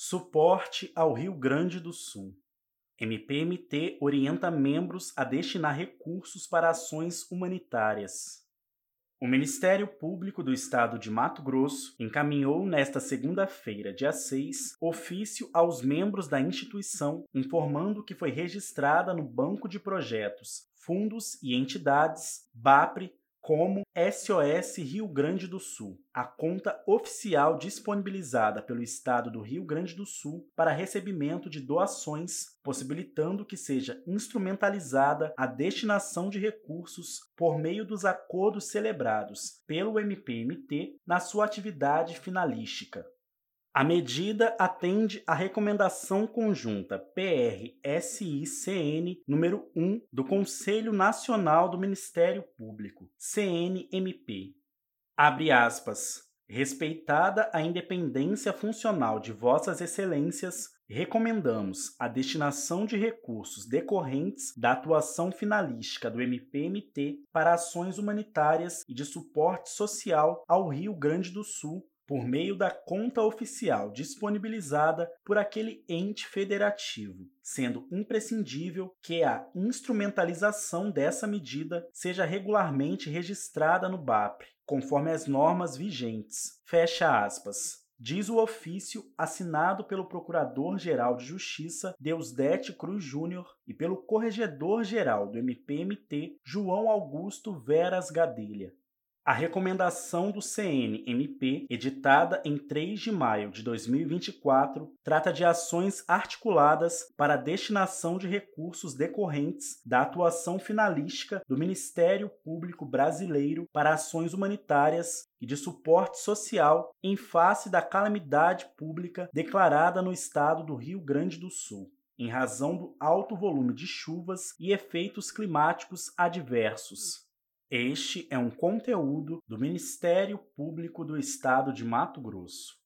Suporte ao Rio Grande do Sul. MPMT orienta membros a destinar recursos para ações humanitárias. O Ministério Público do Estado de Mato Grosso encaminhou nesta segunda-feira, dia 6, ofício aos membros da instituição informando que foi registrada no Banco de Projetos, Fundos e Entidades, BAPRE, como SOS Rio Grande do Sul, a conta oficial disponibilizada pelo Estado do Rio Grande do Sul para recebimento de doações, possibilitando que seja instrumentalizada a destinação de recursos por meio dos acordos celebrados pelo MPMT na sua atividade finalística. A medida atende à Recomendação Conjunta PR-SICN número 1 do Conselho Nacional do Ministério Público, CNMP. Abre aspas. Respeitada a independência funcional de Vossas Excelências, recomendamos a destinação de recursos decorrentes da atuação finalística do MPMT para ações humanitárias e de suporte social ao Rio Grande do Sul, por meio da conta oficial disponibilizada por aquele ente federativo, sendo imprescindível que a instrumentalização dessa medida seja regularmente registrada no BAPRE, conforme as normas vigentes. Fecha aspas. Diz o ofício assinado pelo Procurador-Geral de Justiça Deusdete Cruz Júnior e pelo Corregedor-Geral do MPMT João Augusto Veras Gadelha. A recomendação do CNMP, editada em 3 de maio de 2024, trata de ações articuladas para a destinação de recursos decorrentes da atuação finalística do Ministério Público Brasileiro para ações humanitárias e de suporte social em face da calamidade pública declarada no estado do Rio Grande do Sul, em razão do alto volume de chuvas e efeitos climáticos adversos. Este é um conteúdo do Ministério Público do Estado de Mato Grosso.